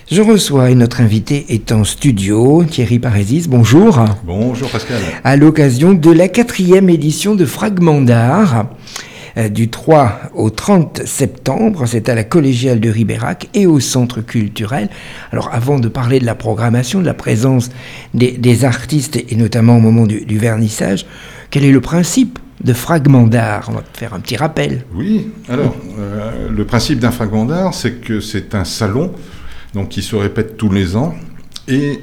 Je reçois et notre invité est en studio, Thierry Parésis, bonjour. Bonjour Pascal. À l'occasion de la 4e édition de Fragments d'art, du 3 au 30 septembre, c'est à la Collégiale de Ribérac et au Centre culturel. Alors avant de parler de la programmation, de la présence des artistes et notamment au moment du vernissage, quel est le principe de Fragments d'art? On va faire un petit rappel. Oui, alors le principe d'un Fragment d'art, c'est que c'est un salon donc, qui se répète tous les ans et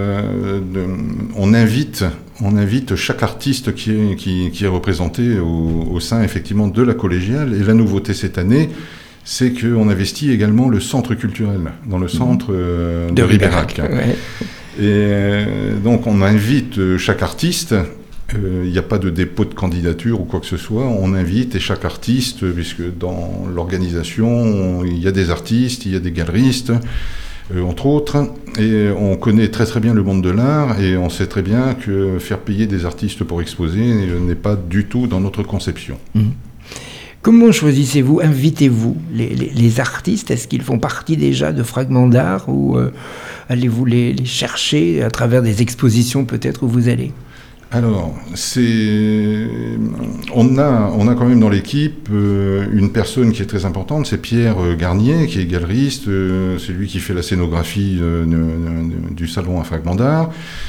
on invite chaque artiste qui est représenté au sein effectivement de la collégiale. Et la nouveauté cette année, c'est qu'on investit également le centre culturel dans le centre de Ribérac. Ouais. Et donc on invite chaque artiste. Il n'y a pas de dépôt de candidature ou quoi que ce soit. On invite et chaque artiste, puisque dans l'organisation, il y a des artistes, il y a des galeristes, entre autres. Et on connaît très très bien le monde de l'art et on sait très bien que faire payer des artistes pour exposer n'est pas du tout dans notre conception. Comment choisissez-vous, invitez-vous les artistes? Est-ce qu'ils font partie déjà de Fragments d'art ou allez-vous les chercher à travers des expositions peut-être où vous allez? Alors, on a quand même dans l'équipe une personne qui est très importante, c'est Pierre Garnier, qui est galeriste, c'est lui qui fait la scénographie du salon à Fragments d'art,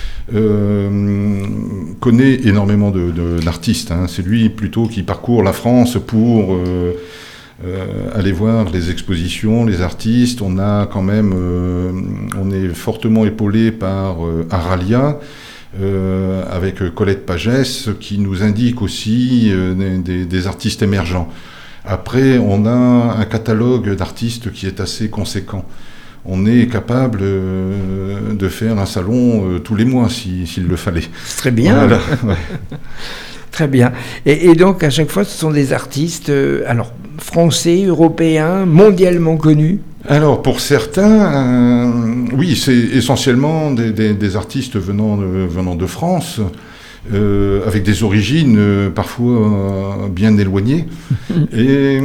connaît énormément d'artistes, hein. C'est lui plutôt qui parcourt la France pour aller voir les expositions, les artistes. On a quand même, on est fortement épaulé par Aralia, avec Colette Pagès, qui nous indique aussi des artistes émergents. Après, on a un catalogue d'artistes qui est assez conséquent. On est capable de faire un salon tous les mois, s'il le fallait. Très bien. Voilà. Ouais. Très bien. Et donc, à chaque fois, ce sont des artistes français, européens, mondialement connus? Alors, pour certains, oui, c'est essentiellement des artistes venant de France, avec des origines parfois bien éloignées. Et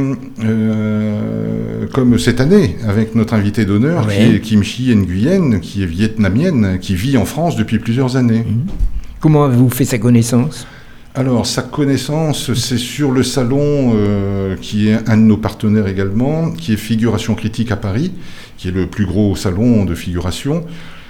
comme cette année, avec notre invitée d'honneur, ouais, qui est Kim Chi Nguyen, qui est vietnamienne, qui vit en France depuis plusieurs années. Comment avez-vous fait sa connaissance? Alors, sa connaissance, c'est sur le salon qui est un de nos partenaires également, qui est Figuration Critique à Paris, qui est le plus gros salon de figuration.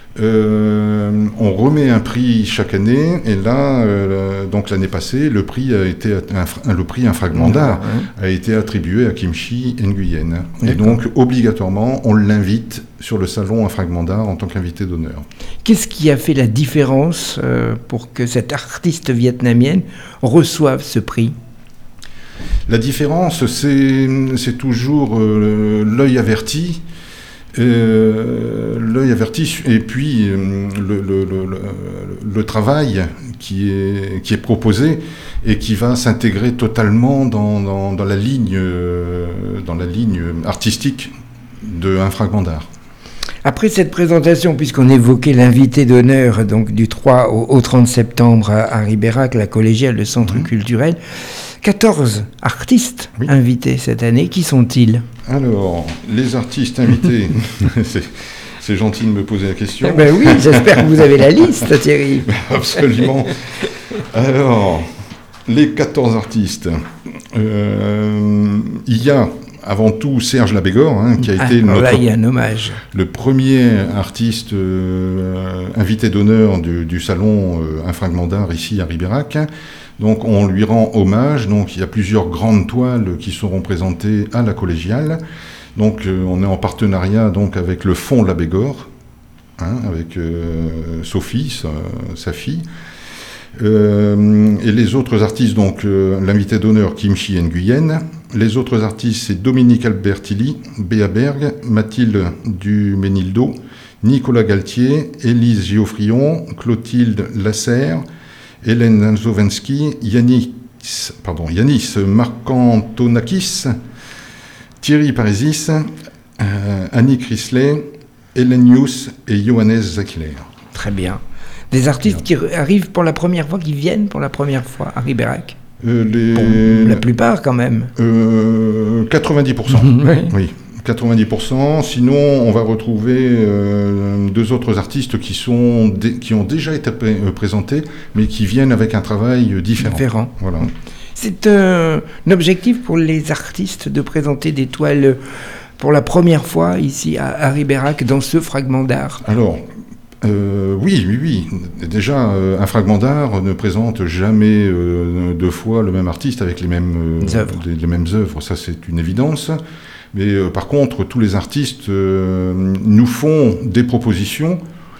On remet un prix chaque année, et là, donc l'année passée, le prix un Fragment d'art a été attribué à Kim Chi Nguyen. Et donc, obligatoirement, on l'invite sur le salon un Fragment d'art en tant qu'invité d'honneur. Qu'est-ce qui a fait la différence pour que cette artiste vietnamienne reçoive ce prix? La différence, c'est toujours l'œil averti. L'œil averti et puis le travail qui est proposé et qui va s'intégrer totalement dans la ligne artistique d'un Fragment d'art. Après cette présentation, puisqu'on évoquait l'invité d'honneur donc du 3 au 30 septembre à Ribérac, la collégiale, le centre culturel, 14 artistes invités cette année. Qui sont-ils? Alors, les artistes invités, c'est gentil de me poser la question. Eh ben oui, j'espère que vous avez la liste, Thierry. Absolument. Alors, les 14 artistes, il y a avant tout Serge Labégor, qui a été il y a un hommage. Le premier artiste invité d'honneur du salon Un Fragment d'art ici à Ribérac. Donc on lui rend hommage. Donc il y a plusieurs grandes toiles qui seront présentées à la collégiale. Donc on est en partenariat donc avec le Fonds Labégor, avec Sophie, sa fille. Et les autres artistes, donc l'invité d'honneur Kim Chi Nguyen. Les autres artistes, c'est Dominique Albertilli, Béa Berg, Mathilde Duménildo, Nicolas Galtier, Élise Geoffrion, Clotilde Lasserre, Hélène Lanzovensky, Yanis Markantonakis, Thierry Parésis, Annie Chrisley, Hélène Nius et Johannes Zackler. Très bien. Des artistes qui arrivent pour la première fois, qui viennent pour la première fois à Ribérac? Pour la plupart quand même. 90%. Oui. Oui. 90%. Sinon, on va retrouver deux autres artistes qui ont déjà été présentés, mais qui viennent avec un travail différent. Voilà. C'est un objectif pour les artistes de présenter des toiles pour la première fois ici à Ribérac dans ce fragment d'art. Alors, oui. Déjà, un fragment d'art ne présente jamais deux fois le même artiste avec les mêmes œuvres. Ça, c'est une évidence. Mais par contre, tous les artistes nous font des propositions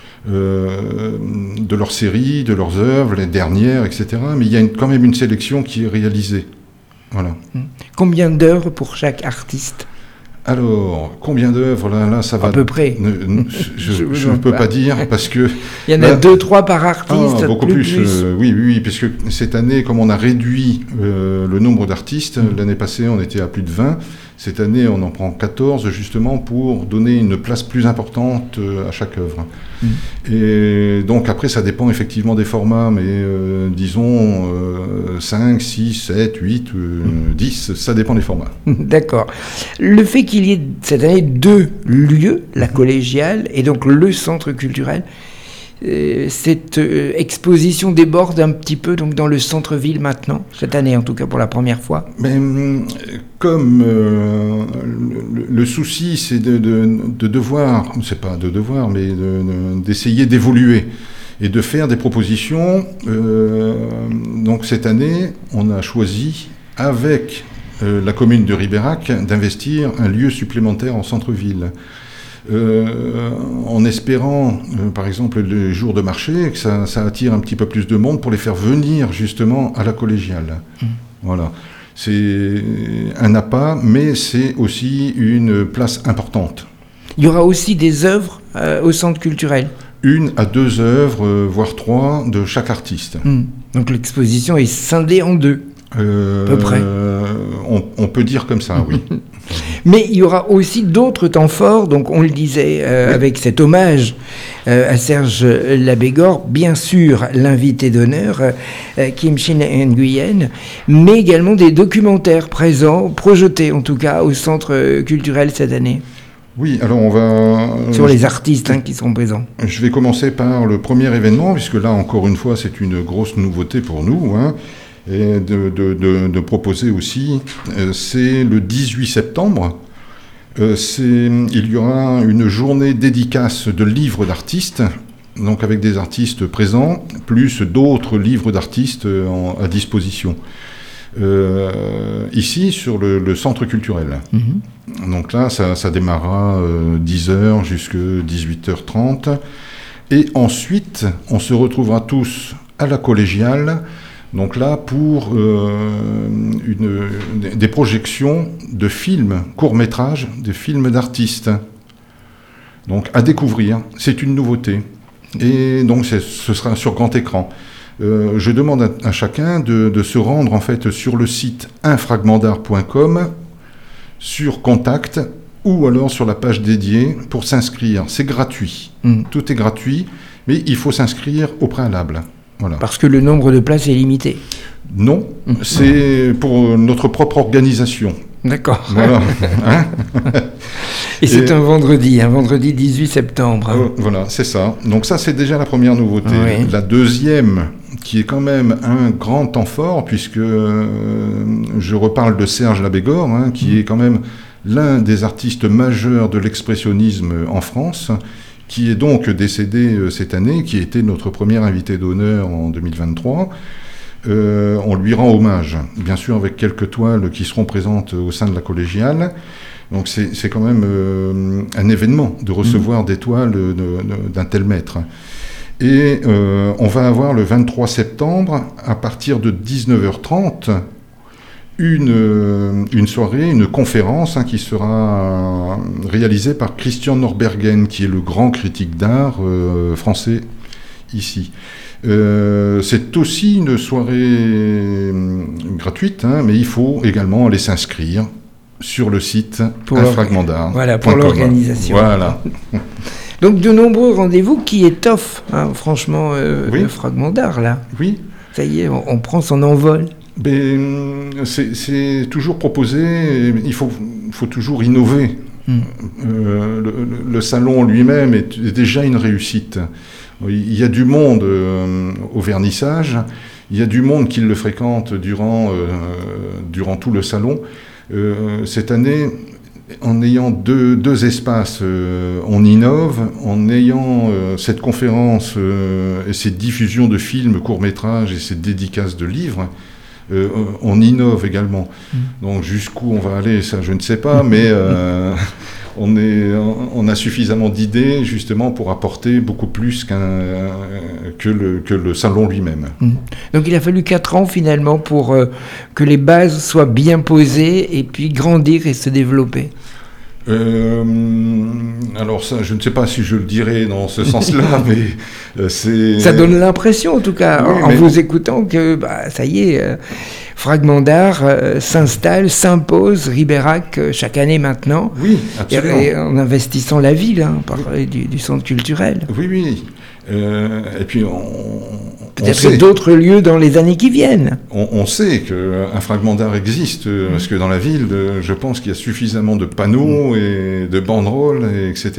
de leurs séries, de leurs œuvres, les dernières, etc. Mais il y a quand même une sélection qui est réalisée. Voilà. Combien d'œuvres pour chaque artiste ? Alors, combien d'œuvres là, ça va... À peu près. Je ne peux pas dire, parce que... Il y en a 2-3 par artiste. Beaucoup plus. Oui, puisque cette année, comme on a réduit le nombre d'artistes, l'année passée, on était à plus de 20. Cette année, on en prend 14, justement, pour donner une place plus importante à chaque œuvre. Et donc, après, ça dépend effectivement des formats, mais disons 5, 6, 7, 8, 10, ça dépend des formats. D'accord. Le fait qu'il y ait cette année 2 lieux, la collégiale et donc le centre culturel, cette exposition déborde un petit peu donc dans le centre-ville maintenant, cette année en tout cas pour la première fois. Mais comme le souci c'est de devoir, c'est pas de devoir, mais d'essayer d'évoluer et de faire des propositions. Donc cette année, on a choisi avec la commune de Ribérac d'investir un lieu supplémentaire en centre-ville. En espérant, par exemple, les jours de marché, que ça attire un petit peu plus de monde pour les faire venir justement à la collégiale. Voilà. C'est un appât, mais c'est aussi une place importante. Il y aura aussi des œuvres au centre culturel. 1 à 2 œuvres, voire 3 de chaque artiste. Donc l'exposition est scindée en 2. À peu près. On peut dire comme ça, oui. Mais il y aura aussi d'autres temps forts, donc on le disait, avec cet hommage à Serge Labégor, bien sûr l'invité d'honneur, Kim Shin Nguyen, mais également des documentaires présents, projetés en tout cas au centre culturel cette année. Oui, alors on va... Sur les artistes qui seront présents. Je vais commencer par le premier événement, puisque là, encore une fois, c'est une grosse nouveauté pour nous, et de proposer aussi, c'est le 18 septembre, il y aura une journée dédicace de livres d'artistes, donc avec des artistes présents, plus d'autres livres d'artistes à disposition. Ici, sur le centre culturel. Donc là, ça démarrera 10h jusqu'à 18h30. Et ensuite, on se retrouvera tous à la collégiale, donc là, pour des projections de films, courts-métrages, de films d'artistes. Donc à découvrir, c'est une nouveauté. Et donc ce sera sur grand écran. Je demande à chacun de se rendre en fait sur le site unfragmentdart.com, sur Contact, ou alors sur la page dédiée pour s'inscrire. C'est gratuit. Tout est gratuit, mais il faut s'inscrire au préalable. Voilà. Parce que le nombre de places est limité. Non, c'est pour notre propre organisation. D'accord. Voilà. Et c'est un vendredi 18 septembre. Voilà, c'est ça. Donc ça, c'est déjà la première nouveauté. Oui. La deuxième, qui est quand même un grand temps fort, puisque je reparle de Serge Labégor, qui est quand même l'un des artistes majeurs de l'expressionnisme en France, qui est donc décédé cette année, qui était notre premier invité d'honneur en 2023. On lui rend hommage, bien sûr avec quelques toiles qui seront présentes au sein de la collégiale. Donc c'est quand même un événement de recevoir des toiles d'un tel maître. Et on va avoir le 23 septembre, à partir de 19h30, une soirée, une conférence qui sera réalisée par Christian Norbergen, qui est le grand critique d'art français ici. C'est aussi une soirée gratuite, mais il faut également aller s'inscrire sur le site Un Fragment d'Art. Voilà, pour l'organisation. Voilà. Donc de nombreux rendez-vous qui étoffent, franchement, oui. Le Fragment d'Art, là. Oui. Ça y est, on prend son envol. C'est toujours proposé, il faut toujours innover. Le salon lui-même est déjà une réussite. Il y a du monde au vernissage, il y a du monde qui le fréquente durant tout le salon. Cette année, en ayant deux espaces, on innove, en ayant cette conférence et cette diffusion de films, courts-métrages et cette dédicace de livres, on innove également. Donc jusqu'où on va aller, ça je ne sais pas, mais on a suffisamment d'idées justement pour apporter beaucoup plus que le salon lui-même. Donc il a fallu 4 ans finalement pour que les bases soient bien posées et puis grandir et se développer. Alors ça, je ne sais pas si je le dirais dans ce sens-là, mais c'est... Ça donne l'impression, en tout cas, oui, en vous écoutant, que ça y est, Fragment d'art s'installe, s'impose, Ribérac, chaque année maintenant. Oui, absolument. Et en investissant la ville, par du centre culturel. Oui. Et puis peut-être d'autres lieux dans les années qui viennent. On sait qu'un fragment d'art existe, parce que dans la ville, je pense qu'il y a suffisamment de panneaux et de banderoles, etc.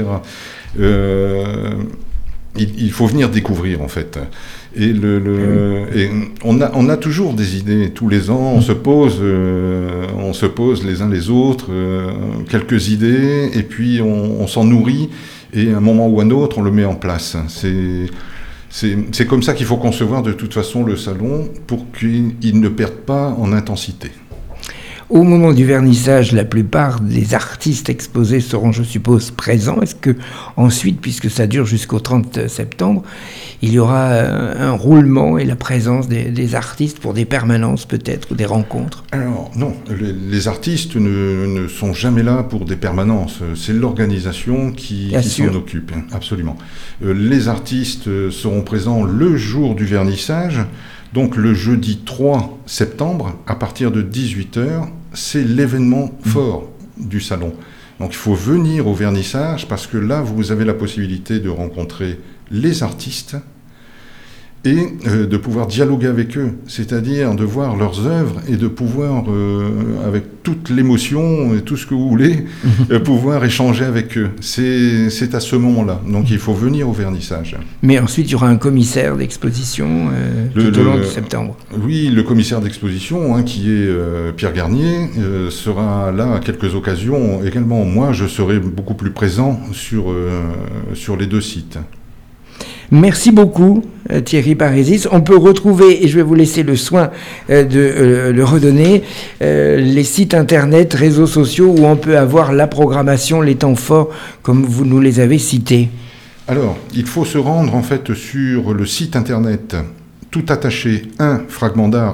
Il faut venir découvrir, en fait. Et on a toujours des idées. Tous les ans, on se pose les uns les autres, quelques idées, et puis on s'en nourrit, et à un moment ou à un autre, on le met en place. C'est comme ça qu'il faut concevoir de toute façon le salon, pour qu'il ne perde pas en intensité. Au moment du vernissage, la plupart des artistes exposés seront, je suppose, présents. Est-ce que ensuite, puisque ça dure jusqu'au 30 septembre, il y aura un roulement et la présence des artistes pour des permanences peut-être, ou des rencontres? Alors non, les artistes ne sont jamais là pour des permanences. C'est l'organisation qui s'en occupe, absolument. Les artistes seront présents le jour du vernissage, donc le jeudi 3 septembre, à partir de 18h, c'est l'événement fort du salon. Donc il faut venir au vernissage, parce que là, vous avez la possibilité de rencontrer les artistes et de pouvoir dialoguer avec eux, c'est-à-dire de voir leurs œuvres et de pouvoir, avec toute l'émotion et tout ce que vous voulez, pouvoir échanger avec eux. C'est à ce moment-là. Donc il faut venir au vernissage. Mais ensuite, il y aura un commissaire d'exposition tout au long de septembre. Oui, le commissaire d'exposition, qui est Pierre Garnier, sera là à quelques occasions. Également, moi, je serai beaucoup plus présent sur les 2 sites. Merci beaucoup Thierry Parésis. On peut retrouver, et je vais vous laisser le soin de le redonner, les sites internet, réseaux sociaux où on peut avoir la programmation, les temps forts, comme vous nous les avez cités. Alors, il faut se rendre en fait sur le site internet tout attaché, un fragment d'art,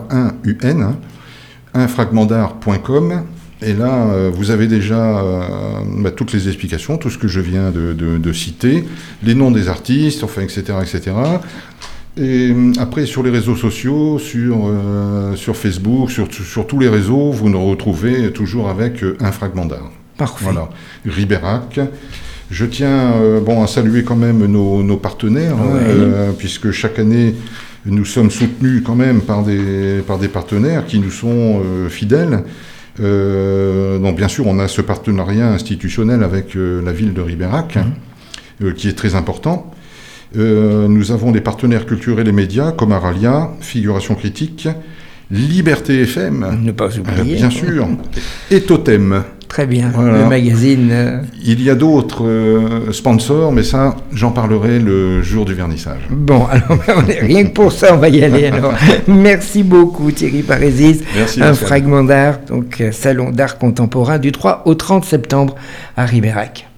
unfragmentdart.com. Et là, vous avez déjà toutes les explications, tout ce que je viens de citer, les noms des artistes, enfin, etc., etc. Et après, sur les réseaux sociaux, sur Facebook, sur tous les réseaux, vous nous retrouvez toujours avec un fragment d'art. Parfait. Voilà. Ribérac. Je tiens à saluer quand même nos partenaires, puisque chaque année, nous sommes soutenus quand même par des partenaires qui nous sont fidèles. Donc bien sûr, on a ce partenariat institutionnel avec la ville de Ribérac, qui est très important. Nous avons des partenaires culturels et médias comme Aralia, Figuration Critique, Liberté FM, ne pas oublier, bien sûr, et Totem. Très bien, voilà. Le magazine. Il y a d'autres sponsors, mais ça, j'en parlerai le jour du vernissage. Bon, alors rien que pour ça, on va y aller. Alors, merci beaucoup Thierry Parésis. Merci. Un fragment d'art, donc salon d'art contemporain du 3 au 30 septembre à Ribérac.